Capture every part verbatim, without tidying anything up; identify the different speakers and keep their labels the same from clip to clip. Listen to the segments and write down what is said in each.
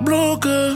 Speaker 1: bloque.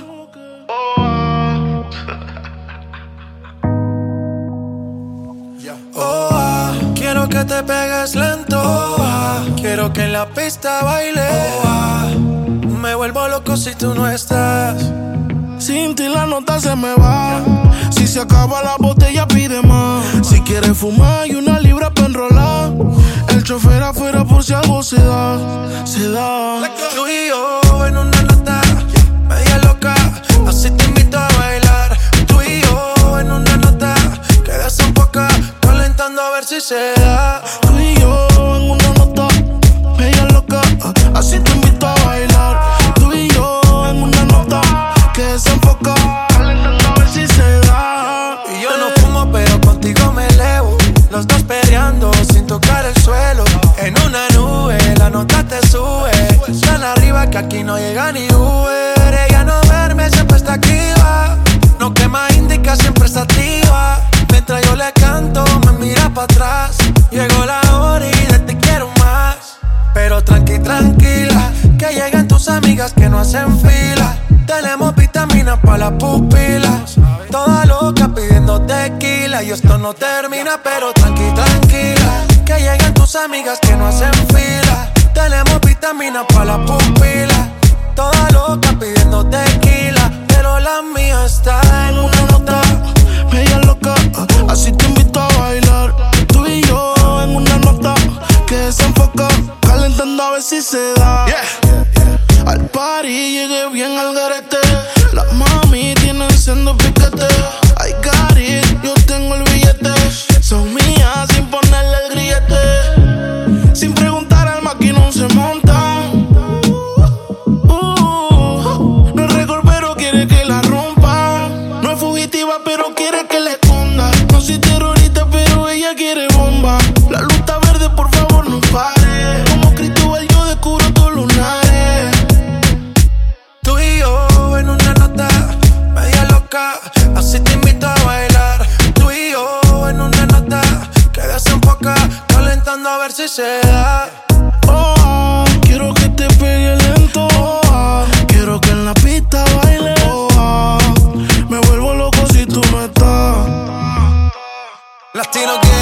Speaker 2: Oh, ah, quiero que te pegues lento. Oh, ah, quiero que en la pista baile. Oh, ah, me vuelvo loco si tú no estás.
Speaker 1: Sin ti la nota se me va. Si se acaba la botella pide más. Si quieres fumar y una libra pa' enrolar. El chofer afuera por si algo se da. Se da.
Speaker 2: Tú y yo en una nota media loca, así te invito a bailar. Tú y yo en una nota que desenfoca, calentando a ver si se da.
Speaker 1: Tú y yo en una nota media loca, así te invito a bailar. Tú y yo en una nota que desenfoca, calentando a ver si se da.
Speaker 2: Y yo no fumo pero contigo me elevo, los dos peleando sin tocar el suelo. En una nube la nota te sube, tan arriba que aquí no llega ni Uber. Ella no duerme, siempre está activa, no quema indica, siempre está activa. Mientras yo le canto, me mira para atrás. Llegó la hora y de ti quiero más. Pero tranqui, tranquila, que lleguen tus amigas que no hacen fila. Tenemos vitaminas para las pupilas. Toda loca pidiendo tequila. Y esto no termina, pero tranqui, tranquila, que lleguen tus amigas que no hacen fila. Tenemos vitaminas para las pupilas. Toda loca pidiendo tequila, pero la mía está en una nota
Speaker 1: media loca, así te invito a bailar. Tú y yo en una nota que desenfoca, calentando a ver si se da. Yeah. Al party llegué bien al garete. Las mami tienen siendo piquete. I got it, yo tengo el billete. Son mías sin ponerle el grillete. Sin preguntar al maquinón se monta. Uh, no es récord pero quiere que la rompa. No es fugitiva pero quiere que la esconda. No soy terrorista pero ella quiere bomba. La luz está verde, por favor no pare. Como Cristóbal yo descubro tus lunares.
Speaker 2: Tú y yo en una nota media loca, así te invito a bailar. Tú y yo en una nota que desenfoca, calentando a ver si se da.
Speaker 1: Oh, quiero que te pegue lento. Oh, quiero que en la pista baile. Oh, me vuelvo loco si tú no estás.
Speaker 2: Latino que